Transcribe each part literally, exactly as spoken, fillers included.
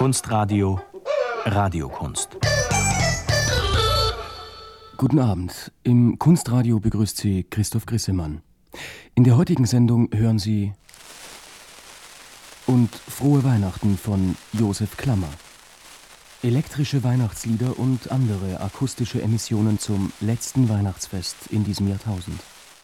Kunstradio Radiokunst. Guten Abend. Im Kunstradio begrüßt Sie Christoph Grissemann. In der heutigen Sendung hören Sie Und Frohe Weihnachten von Josef Klammer. Elektrische Weihnachtslieder und andere akustische Emissionen zum letzten Weihnachtsfest in diesem Jahrtausend.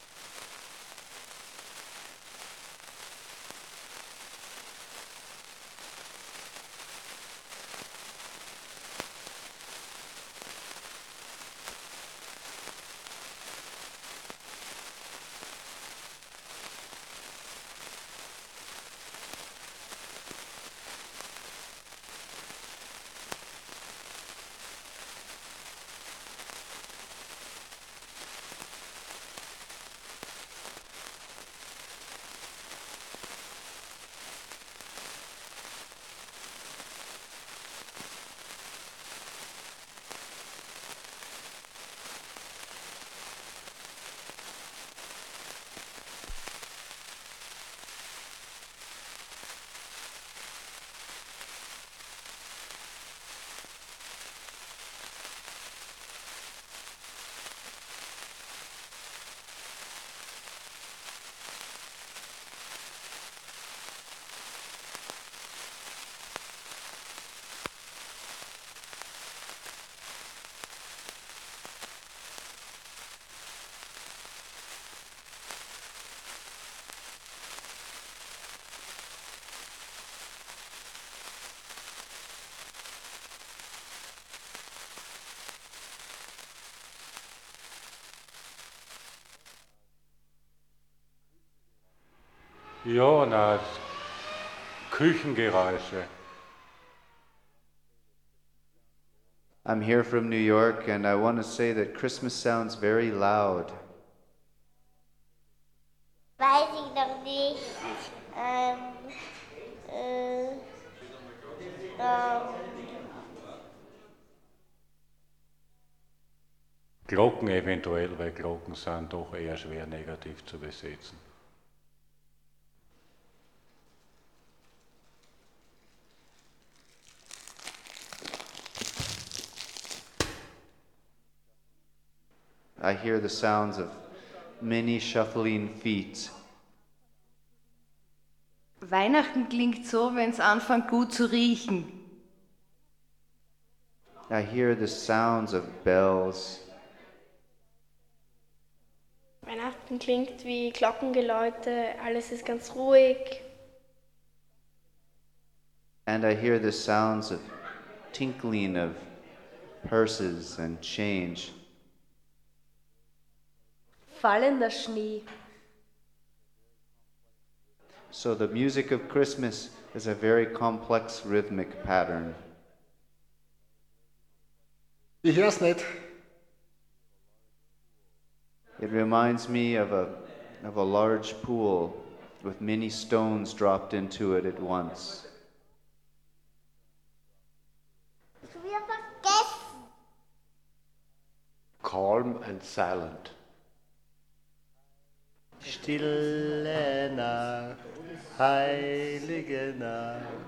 Jonas, Küchengeräusche. I'm here from New York and I want to say that Christmas sounds very loud. Weiß ich noch nicht. Ähm, äh, ähm. Glocken eventuell, weil Glocken sind doch eher schwer negativ zu besetzen. I hear the sounds of many shuffling feet. Weihnachten klingt so, wenn es anfängt gut zu riechen. I hear the sounds of bells. Weihnachten klingt wie Glockengeläute, alles ist ganz ruhig. And I hear the sounds of tinkling of purses and change. Fallender Schnee. So the music of Christmas is a very complex rhythmic pattern. Ich hör's nicht. It reminds me of a of a large pool with many stones dropped into it at once. Schon wieder vergessen. Calm and silent. Stille Nacht, heilige Nacht.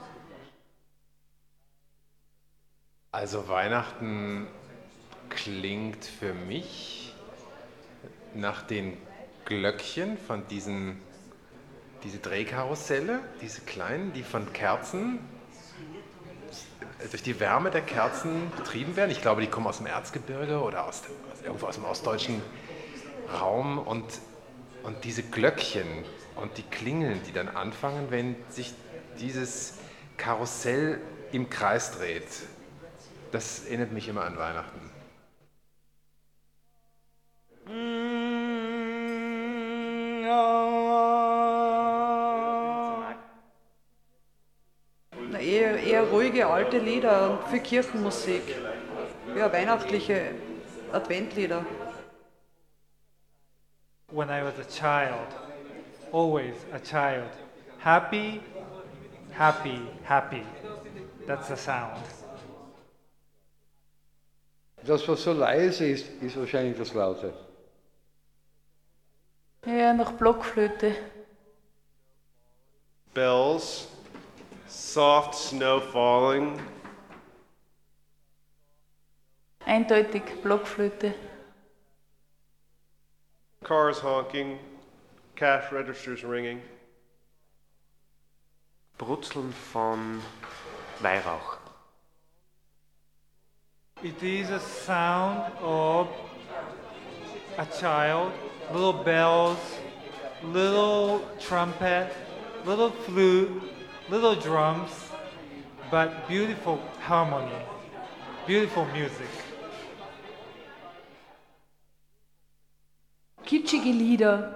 Also Weihnachten klingt für mich nach den Glöckchen von diesen, diese Drehkarusselle, diese kleinen, die von Kerzen, durch die Wärme der Kerzen betrieben werden. Ich glaube, die kommen aus dem Erzgebirge oder aus dem, irgendwo aus dem ostdeutschen Raum und Und diese Glöckchen und die Klingeln, die dann anfangen, wenn sich dieses Karussell im Kreis dreht, das erinnert mich immer an Weihnachten. Na, eher, eher ruhige alte Lieder und viel Kirchenmusik. Ja, weihnachtliche Adventlieder. When I was a child, always a child. Happy, happy, happy. That's the sound. Das, was so leise ist, ist wahrscheinlich das Laute. Ja, nach Blockflöte. Bells Soft snow falling. Eindeutig Blockflöte. Cars honking. Cash registers ringing. Brutzeln von Weihrauch. It is a sound of a child, little bells, little trumpet, little flute, little drums, but beautiful harmony, beautiful music. Kitschige Lieder.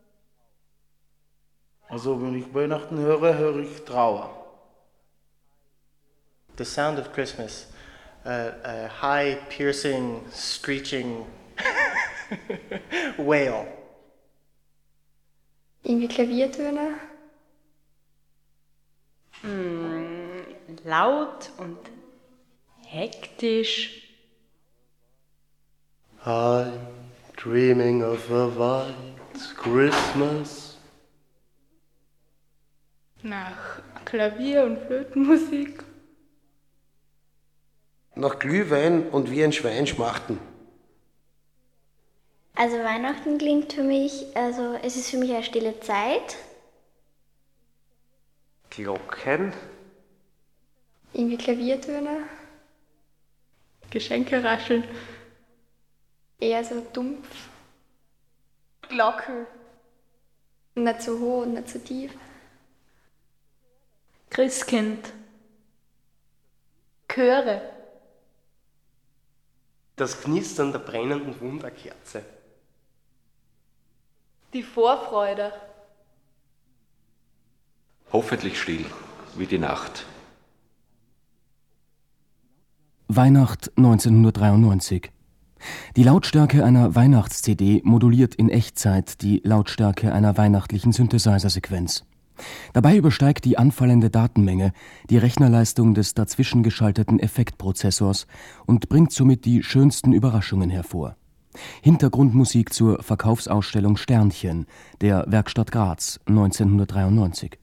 Also wenn ich Weihnachten höre, höre ich Trauer. The sound of Christmas. Uh, a high, piercing, screeching wail. Irgendwie Klaviertöne. Mm, laut und hektisch. I'm dreaming of a white Christmas. Nach Klavier- und Flötenmusik. Nach Glühwein und wie ein Schwein schmachten. Also Weihnachten klingt für mich, also es ist für mich eine stille Zeit. Glocken. Irgendwie Klaviertöne. Geschenke rascheln. Eher so dumpf. Glocken. Nicht so hoch und nicht so tief. Christkind. Chöre. Das Knistern der brennenden Wunderkerze. Die Vorfreude. Hoffentlich still, wie die Nacht. Weihnacht neunzehnhundertdreiundneunzig. Die Lautstärke einer Weihnachts-C D moduliert in Echtzeit die Lautstärke einer weihnachtlichen Synthesizer-Sequenz. Dabei übersteigt die anfallende Datenmenge die Rechnerleistung des dazwischen geschalteten Effektprozessors und bringt somit die schönsten Überraschungen hervor. Hintergrundmusik zur Verkaufsausstellung Sternchen der Werkstatt Graz neunzehnhundertdreiundneunzig.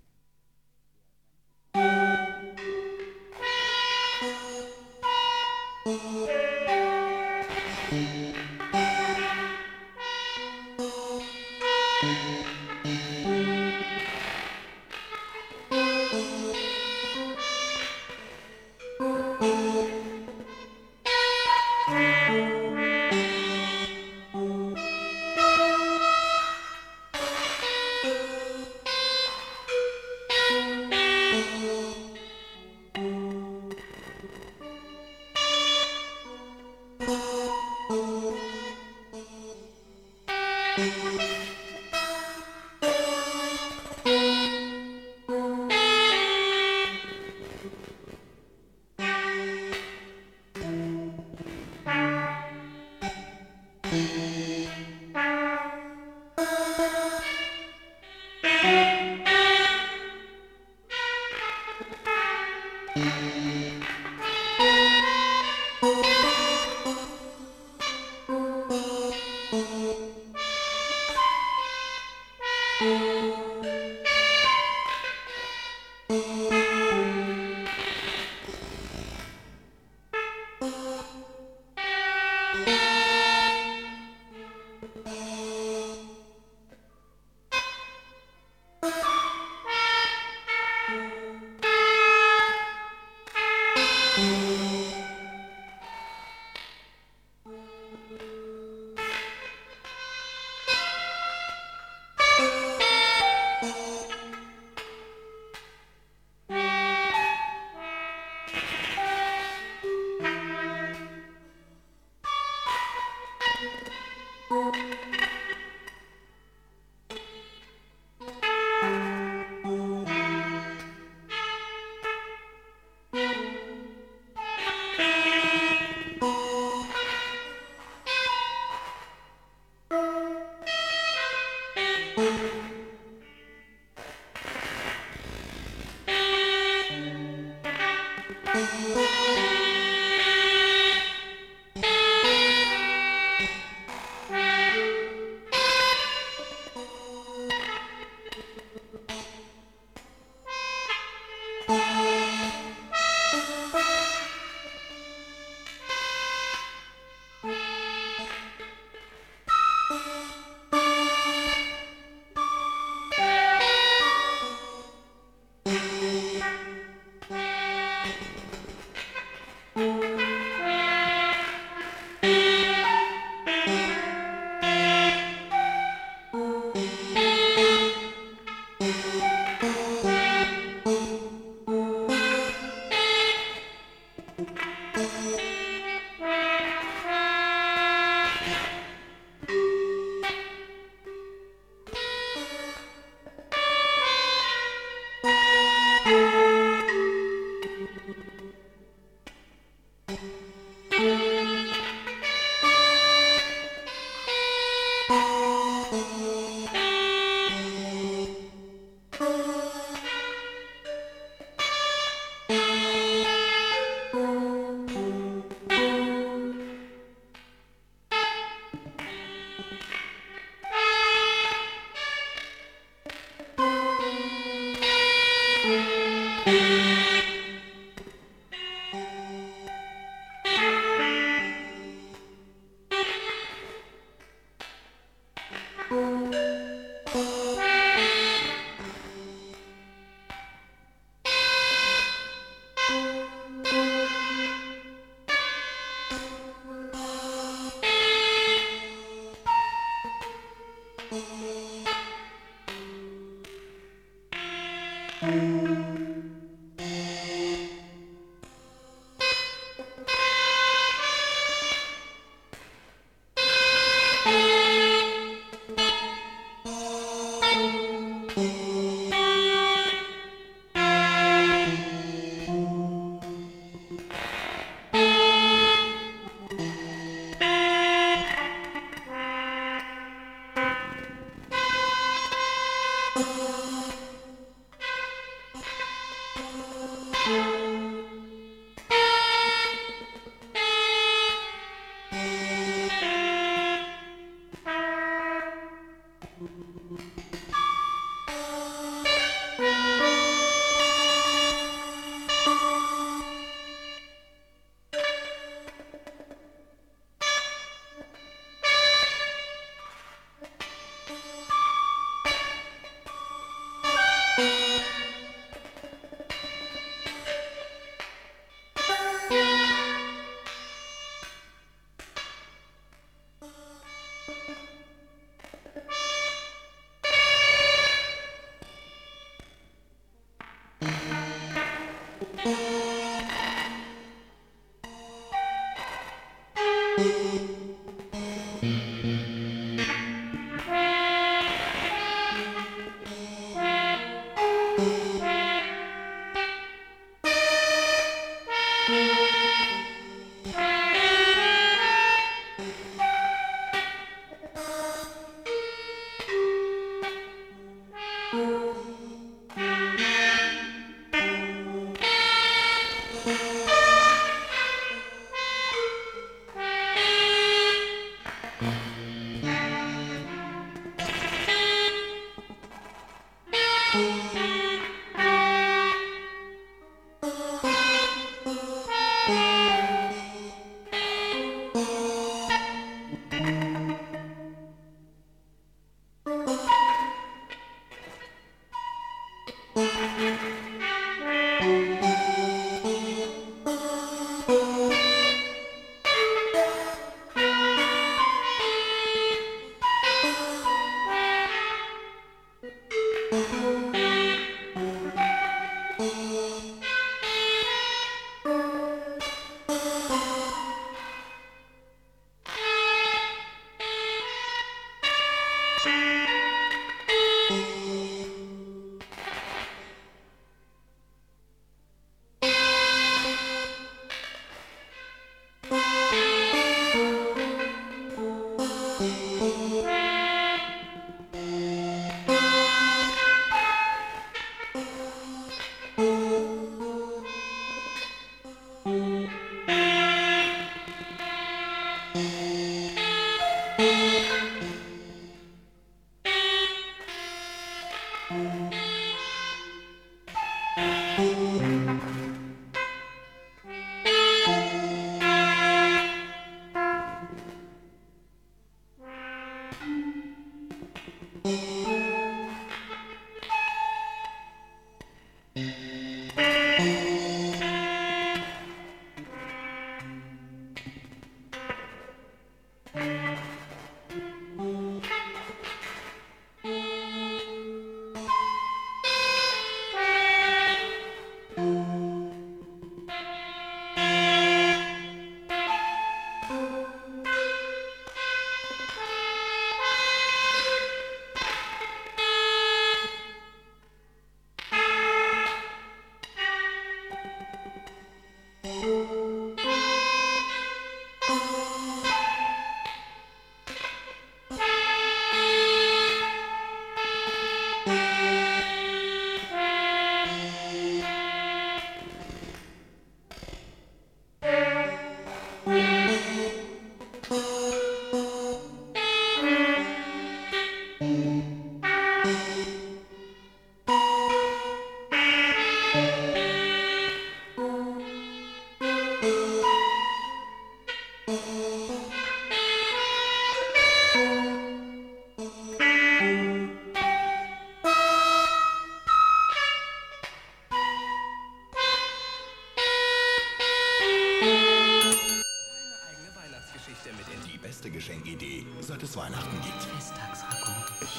Geschenkidee, seit es Weihnachten gibt. Festtagsragout.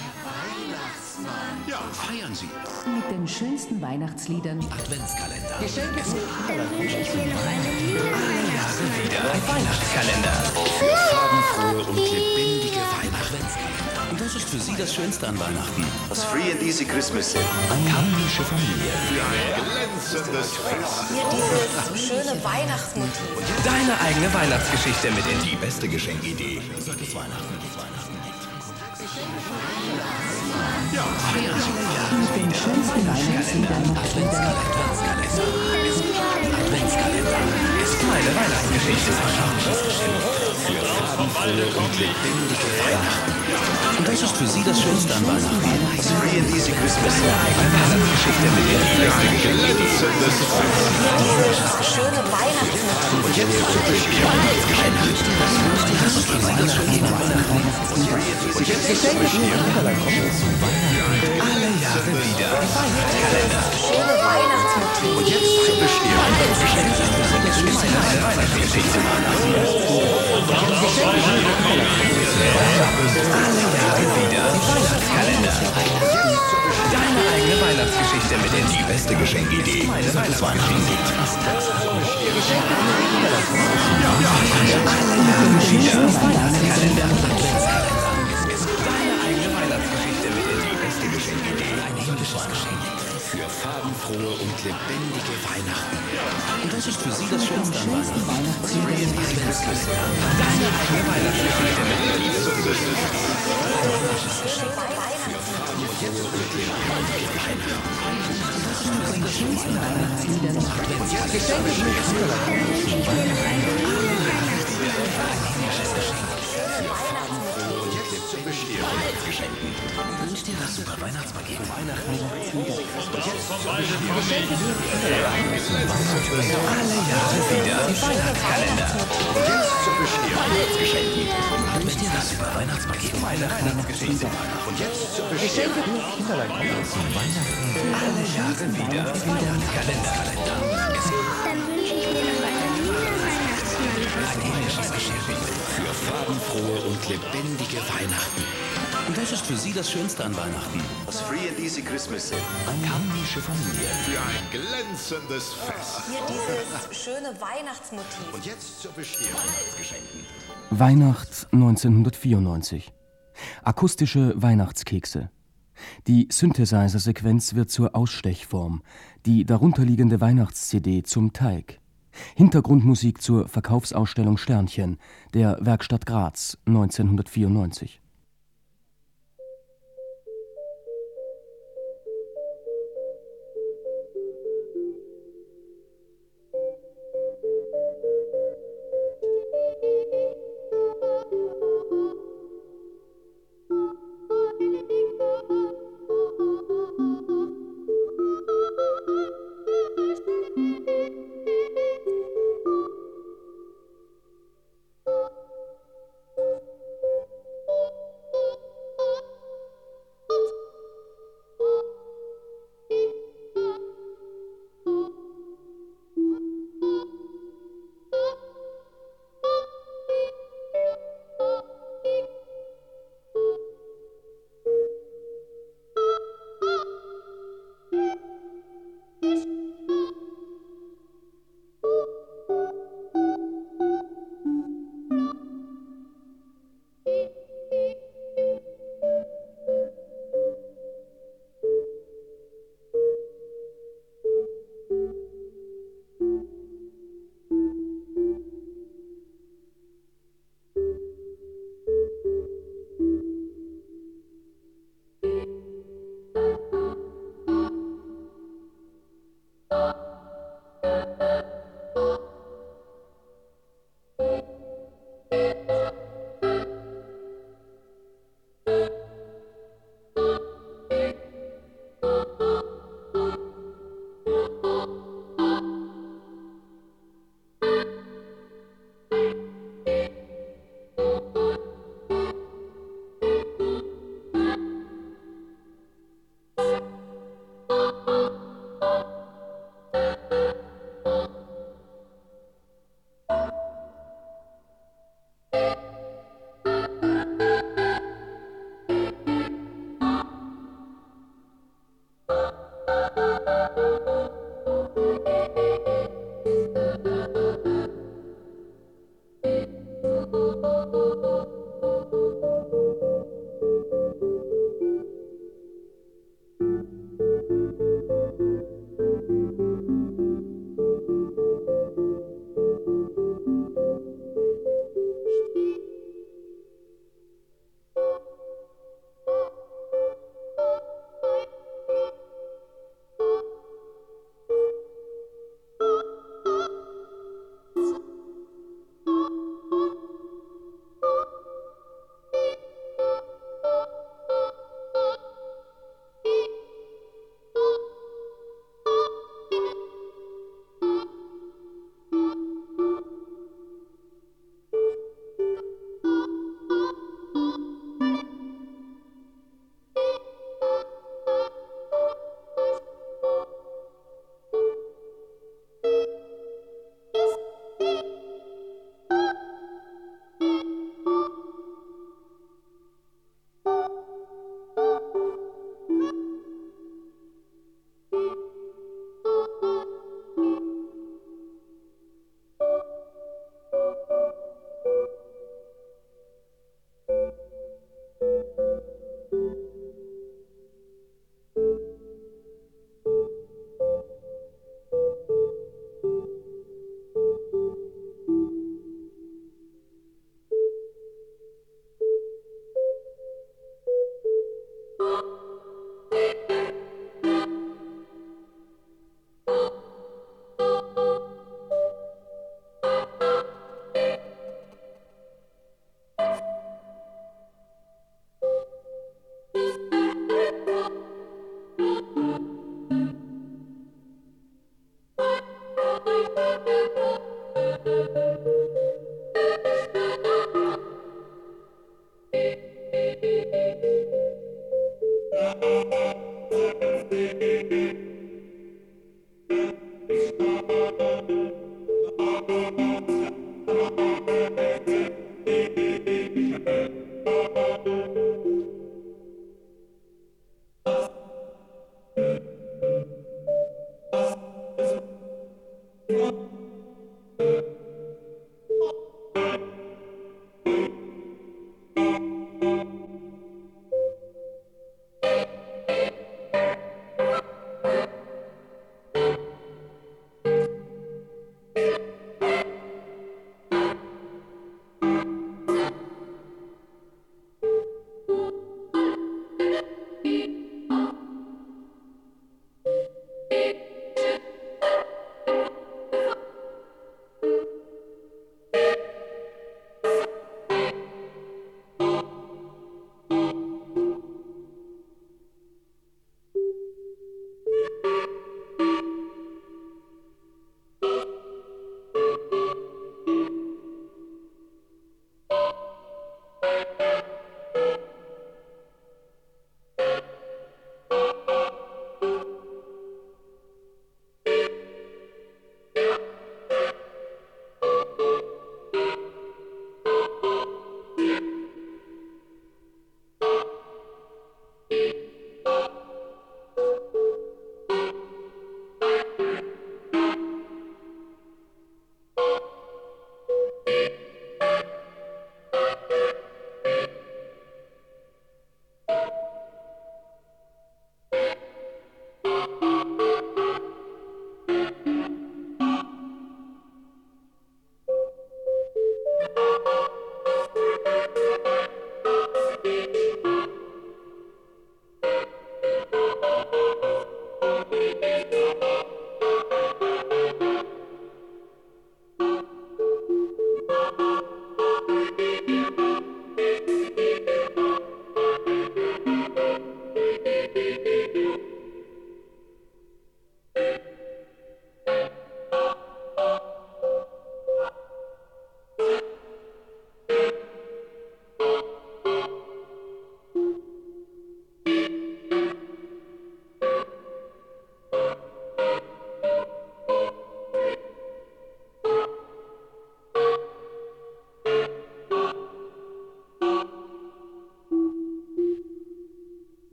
Weihnachtsmann. Ja, feiern Sie. Mit den schönsten Weihnachtsliedern. Adventskalender. Geschenke. Dann wünsche ich mir noch eine lila Weihnachtsmann. Wieder Weihnachtskalender. Farbenfrohe und lebendige Weihnachtskalender. Und das ist für Sie das Schönste an Weihnachten. Das Free and Easy Christmas Sale. Eine himmlische Familie. Für ein glänzendes Fest. Hier dieses schöne Weihnachtsmotiv. Deine eigene Weihnachtsgeschichte mit in die beste Geschenkidee, seit es Weihnachten gibt. Ja, feiern Sie Mit den schönsten Weihnachtsliedern. Adventskalender. Adventskalender ist meine Weihnachtsgeschichte. Für farbenfrohe und lebendige Weihnachten. Und das ist für Sie das Schönste an Weihnachten. Free and Easy Christmas Sale. Eine Weihnachtsgeschichte mit in die beste Geschenkidee. Dieses schöne Weihnachtsmotiv. Und jetzt typisch Ihr Weihnachtsgeschenk. Das ist für Sie das Schönste an Weihnachten. Und jetzt typisch Ihr alle Jahre wieder Weihnachtskalender. Schöne Weihnachtsmotiv. Und jetzt typisch Ihr Weihnachtsgeschenk. Das ist eine Weihnachtsgeschichte. Alle Jahre wieder Weihnachtskalender. Deine eigene Weihnachtsgeschichte mit in die beste Geschenkidee, seit es Weihnachten gibt. Alle Jahre wieder und lebendige Weihnachten. Und das ist für Sie das Schönste an Weihnachten. Free in die Adventskalender. Deine eigene Weihnachtsgeschichte mit Liebe und Grüße. Für Farben und jetzt und lebendige Weihnachten. Und das ist für Sie das Schönste an Weihnachten. Und jetzt Geschenke für Geschenken. Wünsch dir das super Weihnachtspaket Weihnachten. Und jetzt vom alle Jahre wieder die Weihnachtskalender. Und jetzt zur Bescherung Weihnachtsgeschenken. Wünsch dir das super Weihnachtspaket Weihnachten. Und jetzt zur Bescherung zum Weihnachten. Alle Jahre wieder die Weihnachtskalender. Dann wünsche ich mir noch einen Ein Geschenk für farbenfrohe und lebendige Weihnachten. Und das ist für Sie das Schönste an Weihnachten. Das Free and Easy Christmas Set. Eine harmonische Familie. Für ein glänzendes Fest. Hier dieses schöne Weihnachtsmotiv. Und jetzt zur Bescherung Geschenken. Weihnacht neunzehnhundertvierundneunzig. Akustische Weihnachtskekse. Die Synthesizer-Sequenz wird zur Ausstechform, die darunterliegende Weihnachts-C D zum Teig. Hintergrundmusik zur Verkaufsausstellung Sternchen der Werkstatt Graz neunzehnhundertvierundneunzig.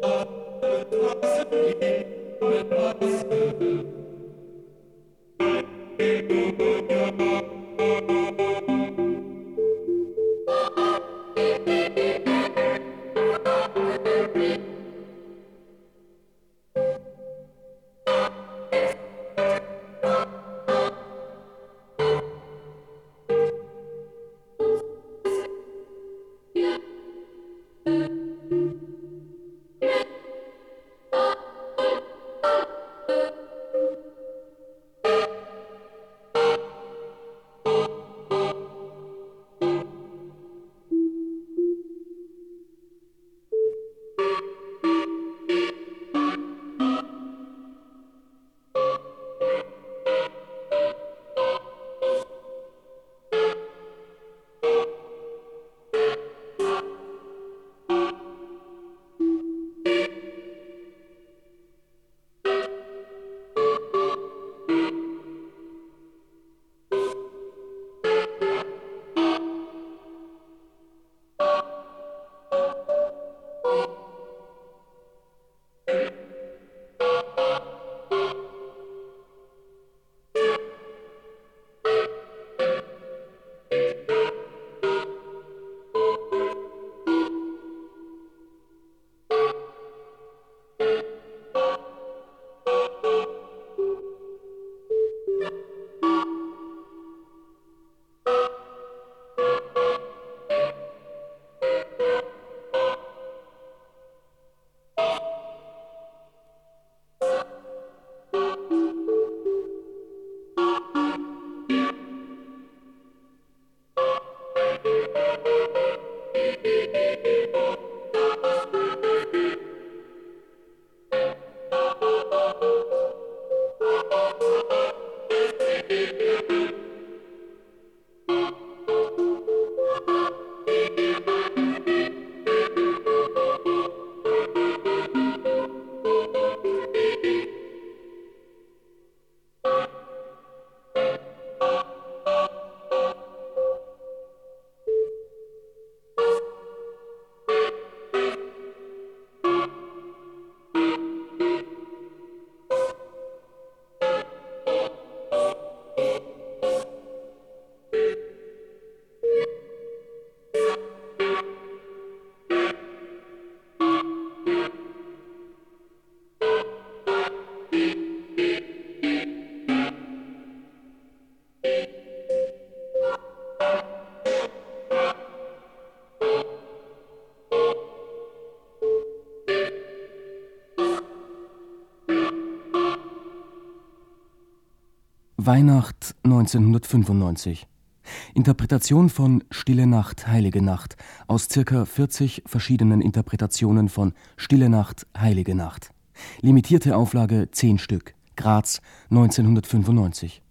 Weihnacht neunzehnhundertfünfundneunzig. Interpretation von Stille Nacht, Heilige Nacht aus circa vierzig verschiedenen Interpretationen von Stille Nacht, Heilige Nacht. Limitierte Auflage zehn Stück. Graz neunzehnhundertfünfundneunzig.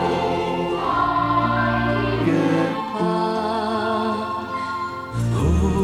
Oh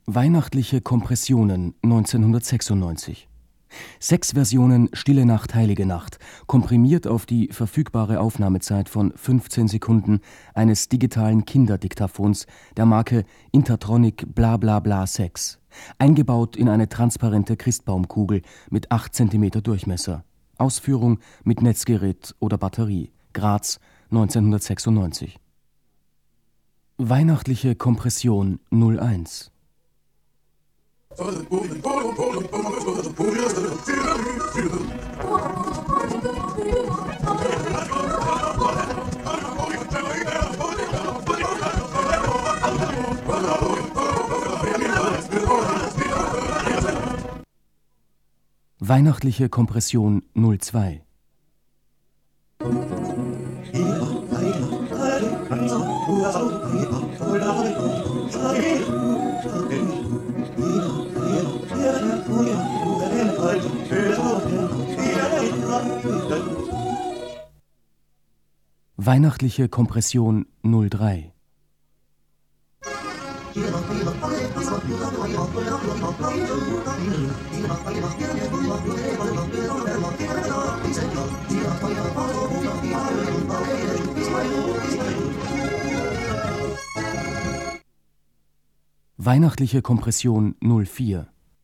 Weihnachtliche Kompressionen neunzehnhundertsechsundneunzig. Sechs Versionen Stille Nacht, Heilige Nacht, komprimiert auf die verfügbare Aufnahmezeit von fünfzehn Sekunden eines digitalen Kinderdiktaphons der Marke Intertronic Bla Bla Bla sechs, eingebaut in eine transparente Christbaumkugel mit acht Zentimeter Durchmesser. Ausführung mit Netzgerät oder Batterie. Graz neunzehnhundertsechsundneunzig. Weihnachtliche Kompression null eins. Weihnachtliche Kompression null zwei. Weihnachtliche Kompression null drei. Weihnachtliche Kompression null vier.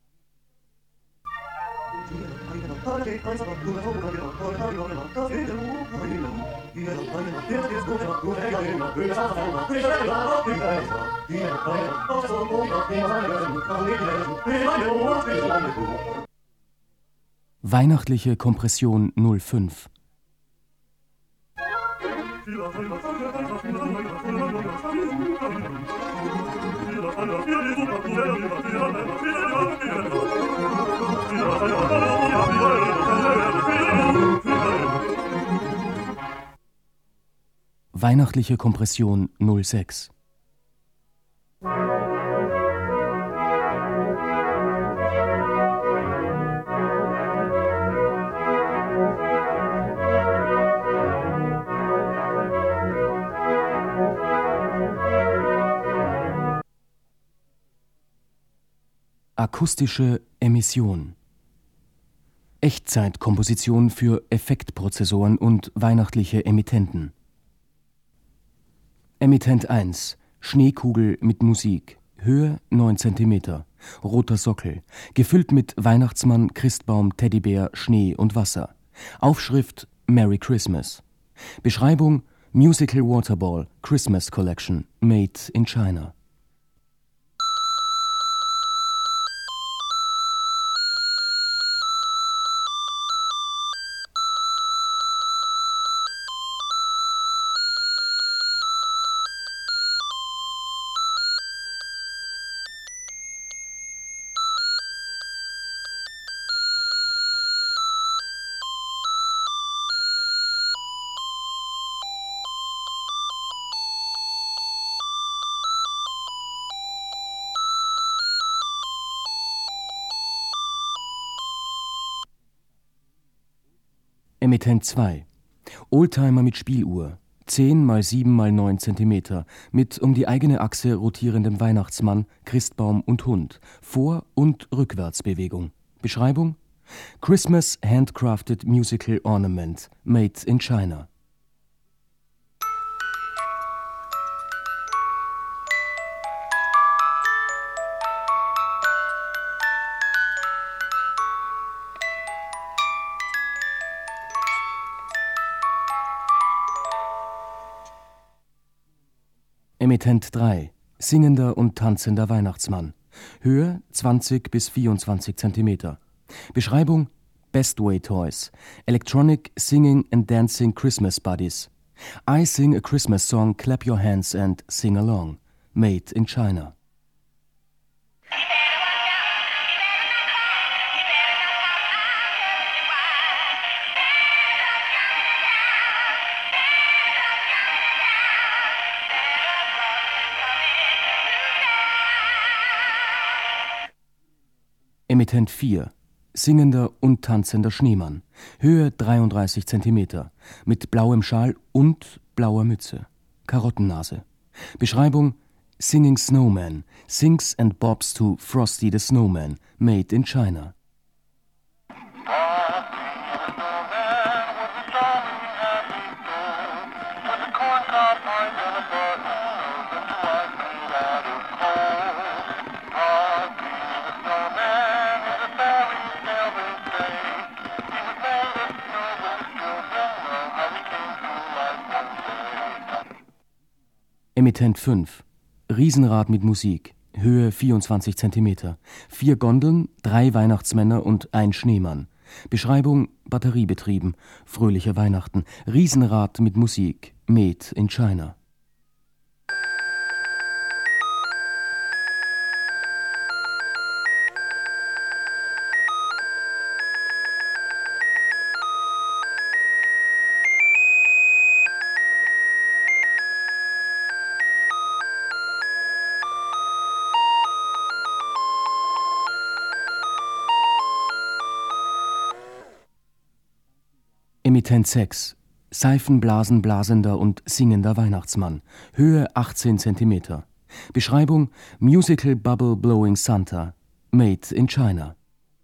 Weihnachtliche Kompression null fünf. Weihnachtliche Kompression null sechs. Akustische Emission. Echtzeitkomposition für Effektprozessoren und weihnachtliche Emittenten. Emittent eins. Schneekugel mit Musik. Höhe neun Zentimeter. Roter Sockel. Gefüllt mit Weihnachtsmann, Christbaum, Teddybär, Schnee und Wasser. Aufschrift Merry Christmas. Beschreibung Musical Waterball Christmas Collection. Made in China. Emittent zwei. Oldtimer mit Spieluhr. zehn mal sieben mal neun Zentimeter. Mit um die eigene Achse rotierendem Weihnachtsmann, Christbaum und Hund. Vor- und Rückwärtsbewegung. Beschreibung Christmas Handcrafted Musical Ornament. Made in China. Emittent drei. Singender und tanzender Weihnachtsmann. Höhe zwanzig bis vierundzwanzig Zentimeter. Beschreibung Bestway Toys. Electronic Singing and Dancing Christmas Buddies. I sing a Christmas song, clap your hands and sing along. Made in China. Emittent vier. Singender und tanzender Schneemann. Höhe dreiunddreißig Zentimeter. Mit blauem Schal und blauer Mütze. Karottennase. Beschreibung Singing Snowman sings and bobs to Frosty the Snowman, made in China. Emittent fünf. Riesenrad mit Musik. Höhe vierundzwanzig Zentimeter. Vier Gondeln, drei Weihnachtsmänner und ein Schneemann. Beschreibung: batteriebetrieben. Fröhliche Weihnachten. Riesenrad mit Musik. Made in China. Emittent sechs. Seifenblasen blasender und singender Weihnachtsmann. Höhe achtzehn Zentimeter. Beschreibung: Musical Bubble Blowing Santa. Made in China.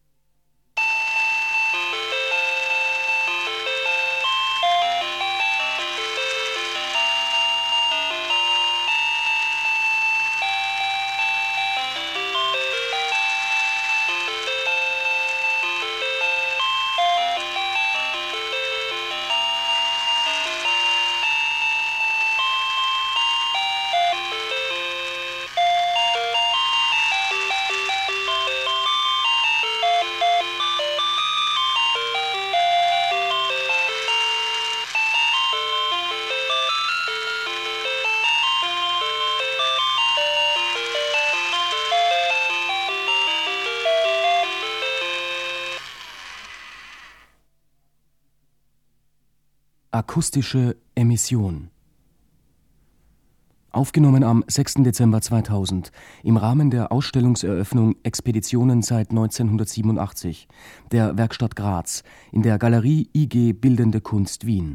Akustische Emission. Aufgenommen am sechsten Dezember zweitausend im Rahmen der Ausstellungseröffnung Expeditionen seit neunzehnhundertsiebenundachtzig der Werkstatt Graz in der Galerie I G Bildende Kunst Wien.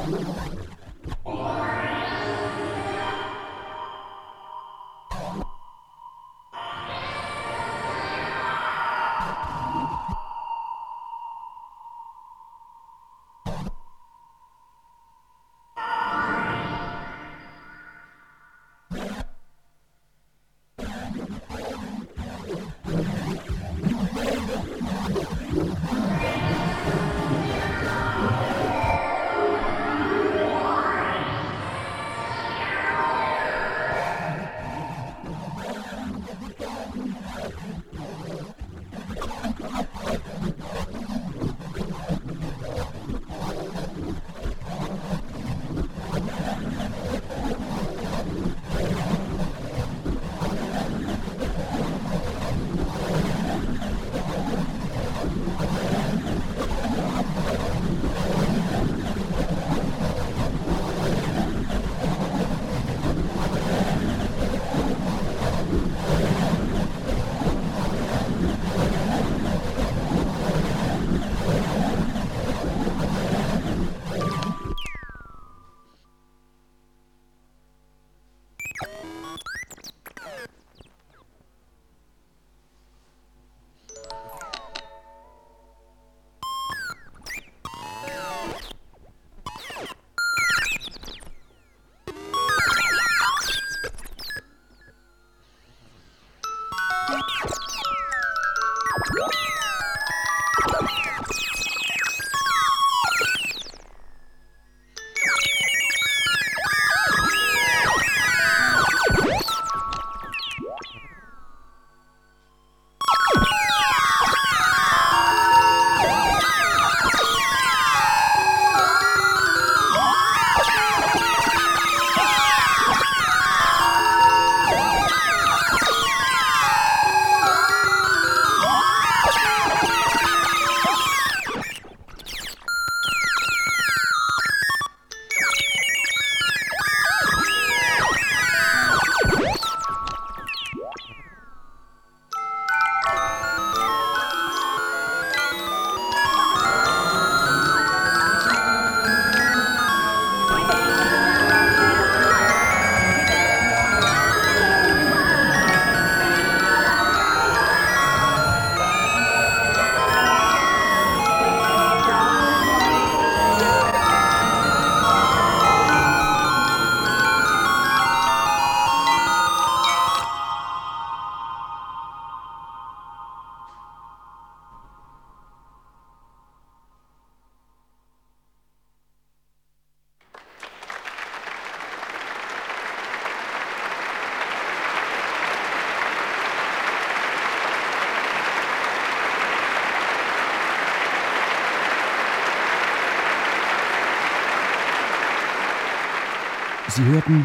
Sie hörten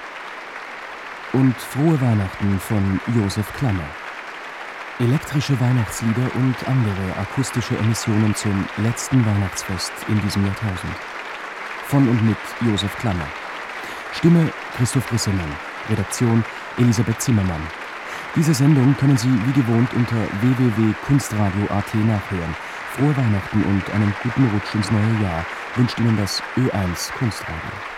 Und frohe Weihnachten von Josef Klammer. Elektrische Weihnachtslieder und andere akustische Emissionen zum letzten Weihnachtsfest in diesem Jahrtausend. Von und mit Josef Klammer. Stimme Christoph Rissemann. Redaktion Elisabeth Zimmermann. Diese Sendung können Sie wie gewohnt unter w w w punkt kunstradio punkt a t nachhören. Frohe Weihnachten und einen guten Rutsch ins neue Jahr wünscht Ihnen das Ö eins Kunstradio.